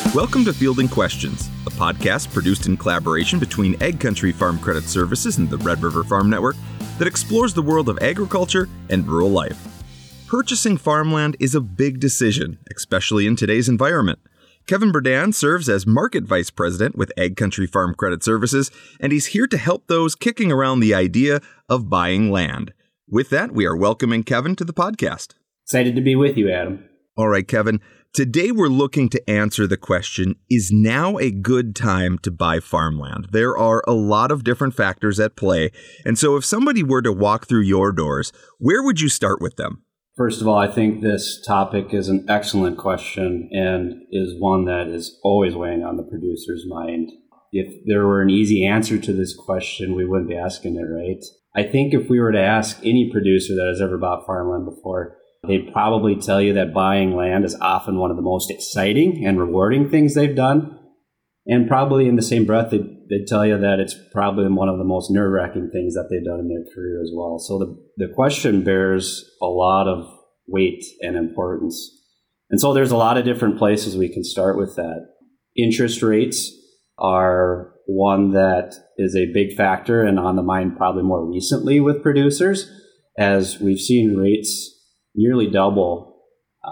Welcome to Fielding Questions, a podcast produced in collaboration between AgCountry Farm Credit Services and the Red River Farm Network that explores the world of agriculture and rural life. Purchasing farmland is a big decision, especially in today's environment. Kevin Berdan serves as Market Vice President with AgCountry Farm Credit Services, and he's here to help those kicking around the idea of buying land. With that, we are welcoming Kevin to the podcast. Excited to be with you, Adam. All right, Kevin. Today we're looking to answer the question, is now a good time to buy farmland? There are a lot of different factors at play, and so if somebody were to walk through your doors, where would you start with them? First of all, I think this topic is an excellent question and is one that is always weighing on the producer's mind. If there were an easy answer to this question, we wouldn't be asking it, right? I think if we were to ask any producer that has ever bought farmland before, they'd probably tell you that buying land is often one of the most exciting and rewarding things they've done. And probably in the same breath, they'd tell you that it's probably one of the most nerve-wracking things that they've done in their career as well. So the question bears a lot of weight and importance. And so there's a lot of different places we can start with that. Interest rates are one that is a big factor and on the mind probably more recently with producers, as we've seen rates nearly double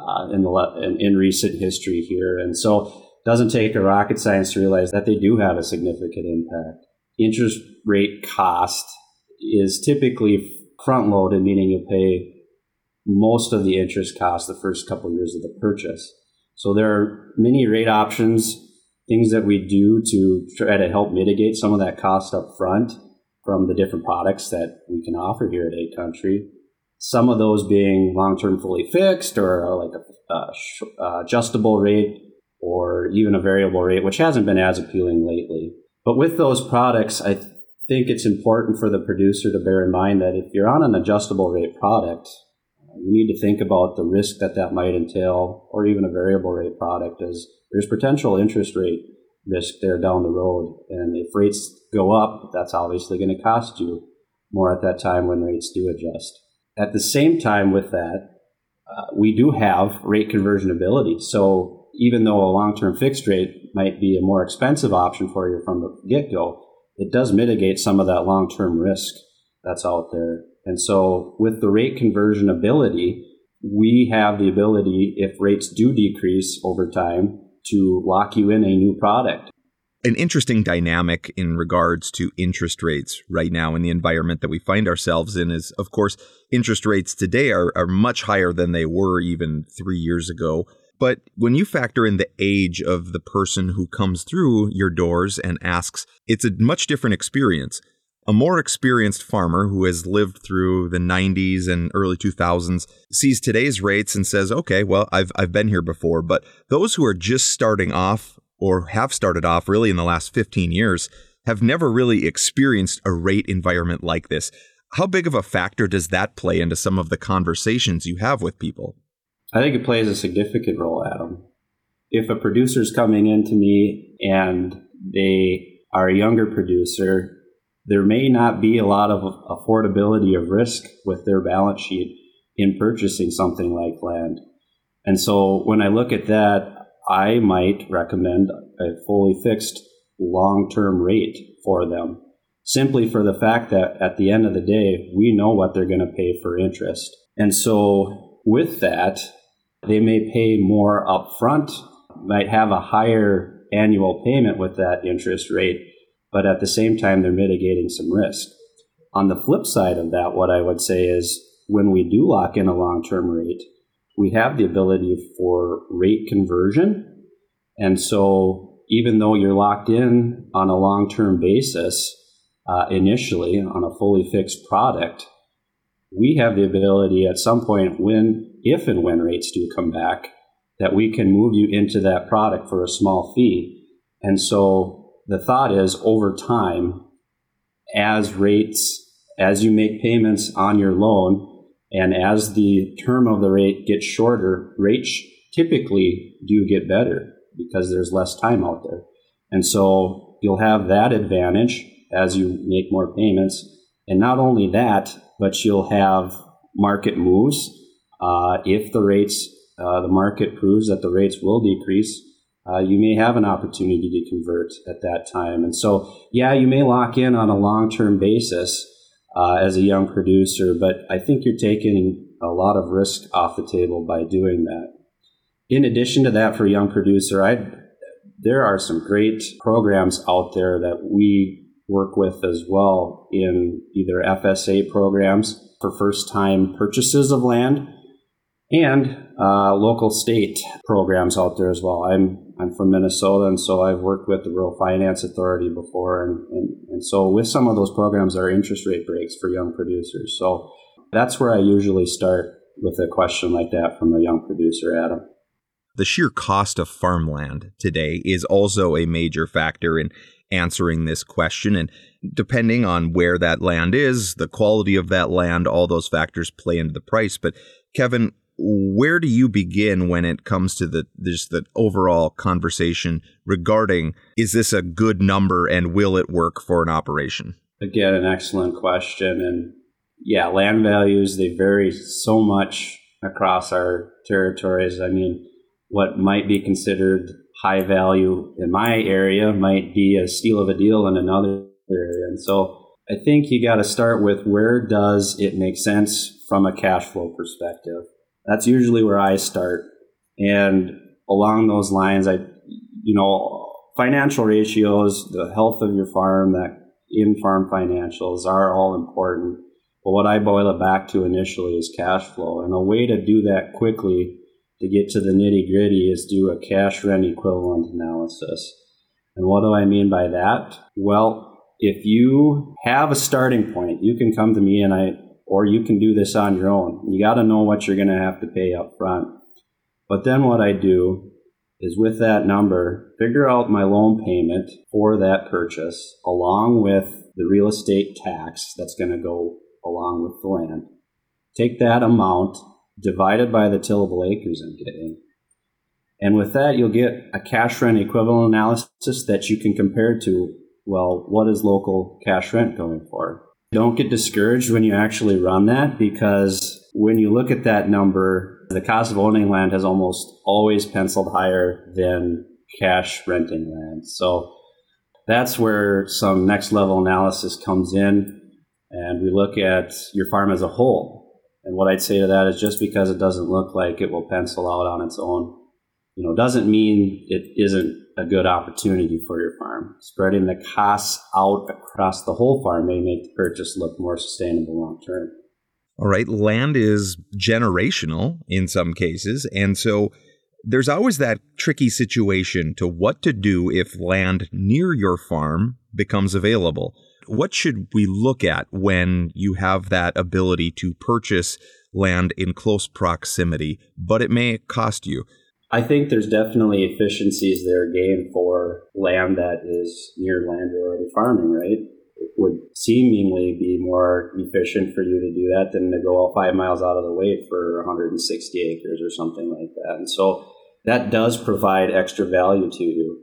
in recent history here. And so it doesn't take a rocket science to realize that they do have a significant impact. Interest rate cost is typically front-loaded, meaning you pay most of the interest cost the first couple of years of the purchase. So there are many rate options, things that we do to try to help mitigate some of that cost up front from the different products that we can offer here at AgCountry. Some of those being long-term fully fixed or like a adjustable rate or even a variable rate, which hasn't been as appealing lately. But with those products, I think it's important for the producer to bear in mind that if you're on an adjustable rate product, you need to think about the risk that might entail, or even a variable rate product, as there's potential interest rate risk there down the road. And if rates go up, that's obviously going to cost you more at that time when rates do adjust. At the same time with that, we do have rate conversion ability. So even though a long-term fixed rate might be a more expensive option for you from the get-go, it does mitigate some of that long-term risk that's out there. And so with the rate conversion ability, we have the ability, if rates do decrease over time, to lock you in a new product. An interesting dynamic in regards to interest rates right now in the environment that we find ourselves in is, of course, interest rates today are much higher than they were even 3 years ago. But when you factor in the age of the person who comes through your doors and asks, it's a much different experience. A more experienced farmer who has lived through the 90s and early 2000s sees today's rates and says, okay, well, I've been here before. But those who are just starting off or have started off really in the last 15 years have never really experienced a rate environment like this. How big of a factor does that play into some of the conversations you have with people? I think it plays a significant role, Adam. If a producer's coming into me and they are a younger producer, there may not be a lot of affordability of risk with their balance sheet in purchasing something like land. And so when I look at that, I might recommend a fully fixed long-term rate for them, simply for the fact that at the end of the day, we know what they're going to pay for interest. And so with that, they may pay more upfront, might have a higher annual payment with that interest rate, but at the same time, they're mitigating some risk. On the flip side of that, what I would say is when we do lock in a long-term rate, we have the ability for rate conversion. And so even though you're locked in on a long-term basis, initially on a fully fixed product, we have the ability at some point if and when rates do come back, that we can move you into that product for a small fee. And so the thought is over time, as you make payments on your loan, and as the term of the rate gets shorter, rates typically do get better because there's less time out there. And so you'll have that advantage as you make more payments. And not only that, but you'll have market moves. If the market proves that the rates will decrease, you may have an opportunity to convert at that time. And so, yeah, you may lock in on a long-term basis as a young producer, but I think you're taking a lot of risk off the table by doing that. In addition to that, for a young producer, there are some great programs out there that we work with as well in either FSA programs for first-time purchases of land and local state programs out there as well. I'm from Minnesota, and so I've worked with the Rural Finance Authority before, and so with some of those programs there are interest rate breaks for young producers. So that's where I usually start with a question like that from a young producer, Adam. The sheer cost of farmland today is also a major factor in answering this question. And depending on where that land is, the quality of that land, all those factors play into the price. But Kevin, where do you begin when it comes to the overall conversation regarding, is this a good number and will it work for an operation? Again, an excellent question. And yeah, land values, they vary so much across our territories. I mean, what might be considered high value in my area might be a steal of a deal in another area. And so I think you got to start with, where does it make sense from a cash flow perspective? That's usually where I start. And along those lines, financial ratios, the health of your farm, that in-farm financials are all important. But what I boil it back to initially is cash flow. And a way to do that quickly, to get to the nitty-gritty, is do a cash rent equivalent analysis. And what do I mean by that? Well, if you have a starting point, you can come to me or you can do this on your own. You got to know what you're going to have to pay up front. But then what I do is, with that number, figure out my loan payment for that purchase along with the real estate tax that's going to go along with the land. Take that amount divided by the tillable acres I'm getting. And with that, you'll get a cash rent equivalent analysis that you can compare to, well, what is local cash rent going for? Don't get discouraged when you actually run that, because when you look at that number, the cost of owning land has almost always penciled higher than cash renting land. So that's where some next level analysis comes in, and we look at your farm as a whole. And what I'd say to that is, just because it doesn't look like it will pencil out on its own, doesn't mean it isn't a good opportunity for your farm. Spreading the costs out across the whole farm may make the purchase look more sustainable long term. All right. Land is generational in some cases. And so there's always that tricky situation to what to do if land near your farm becomes available. What should we look at when you have that ability to purchase land in close proximity, but it may cost you? I think there's definitely efficiencies there gained for land that is near land you're already farming, right? It would seemingly be more efficient for you to do that than to go 5 miles out of the way for 160 acres or something like that. And so that does provide extra value to you.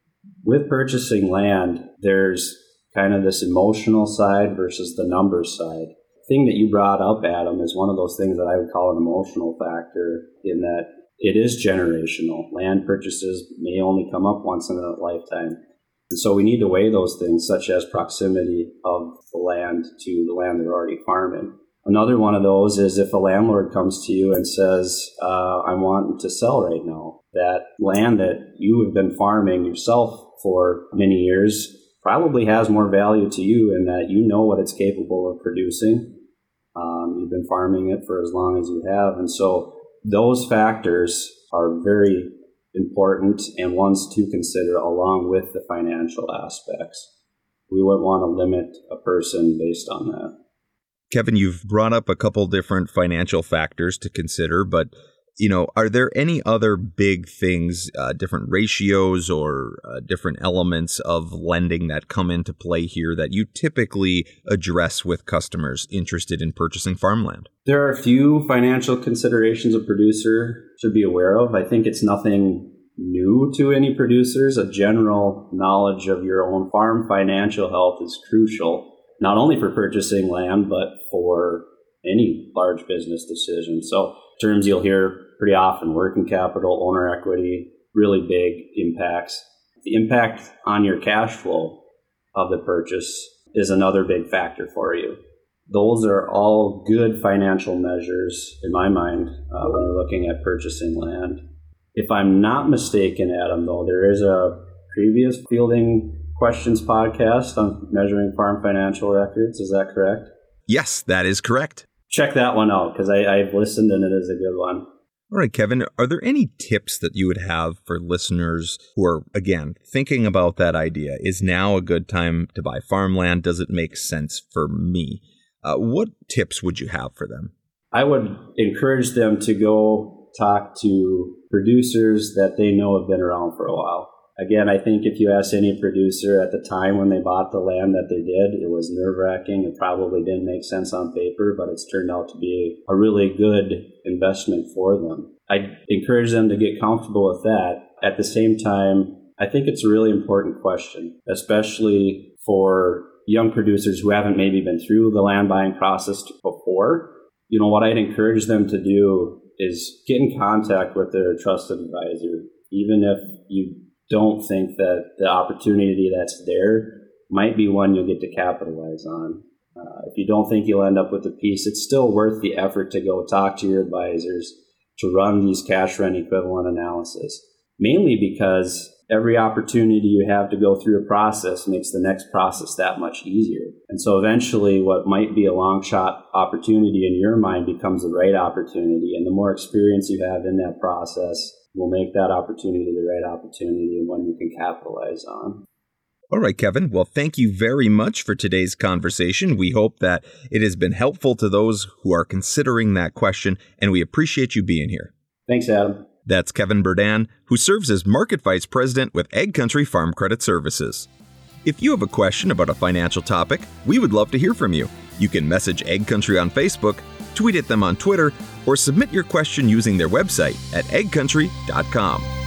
With purchasing land, there's kind of this emotional side versus the numbers side. The thing that you brought up, Adam, is one of those things that I would call an emotional factor, in that it is generational. Land purchases may only come up once in a lifetime. And so we need to weigh those things, such as proximity of the land to the land they're already farming. Another one of those is if a landlord comes to you and says, I'm wanting to sell right now. That land that you have been farming yourself for many years probably has more value to you, in that you know what it's capable of producing. You've been farming it for as long as you have. And so those factors are very important and ones to consider along with the financial aspects. We wouldn't want to limit a person based on that. Kevin, you've brought up a couple different financial factors to consider, but are there any other big things, different ratios or different elements of lending that come into play here that you typically address with customers interested in purchasing farmland? There are a few financial considerations a producer should be aware of. I think it's nothing new to any producers. A general knowledge of your own farm financial health is crucial, not only for purchasing land, but for any large business decision. So terms you'll hear pretty often: working capital, owner equity, really big impacts. The impact on your cash flow of the purchase is another big factor for you. Those are all good financial measures, in my mind, when you're looking at purchasing land. If I'm not mistaken, Adam, though, there is a previous Fielding Questions podcast on measuring farm financial records. Is that correct? Yes, that is correct. Check that one out, because I've listened and it is a good one. All right, Kevin, are there any tips that you would have for listeners who are, again, thinking about that idea? Is now a good time to buy farmland? Does it make sense for me? What tips would you have for them? I would encourage them to go talk to producers that they know have been around for a while. Again, I think if you ask any producer at the time when they bought the land that they did, it was nerve-wracking. It probably didn't make sense on paper, but it's turned out to be a really good investment for them. I encourage them to get comfortable with that. At the same time, I think it's a really important question, especially for young producers who haven't maybe been through the land buying process before. You know, what I'd encourage them to do is get in contact with their trusted advisor, even if you don't think that the opportunity that's there might be one you'll get to capitalize on. If you don't think you'll end up with a piece, it's still worth the effort to go talk to your advisors to run these cash rent equivalent analysis, mainly because every opportunity you have to go through a process makes the next process that much easier. And so eventually what might be a long shot opportunity in your mind becomes the right opportunity. And the more experience you have in that process will make that opportunity the right opportunity and one you can capitalize on. All right, Kevin. Well, thank you very much for today's conversation. We hope that it has been helpful to those who are considering that question, and we appreciate you being here. Thanks, Adam. That's Kevin Burdan, who serves as Market Vice President with AgCountry Farm Credit Services. If you have a question about a financial topic, we would love to hear from you. You can message AgCountry on Facebook, tweet at them on Twitter, or submit your question using their website at agcountry.com.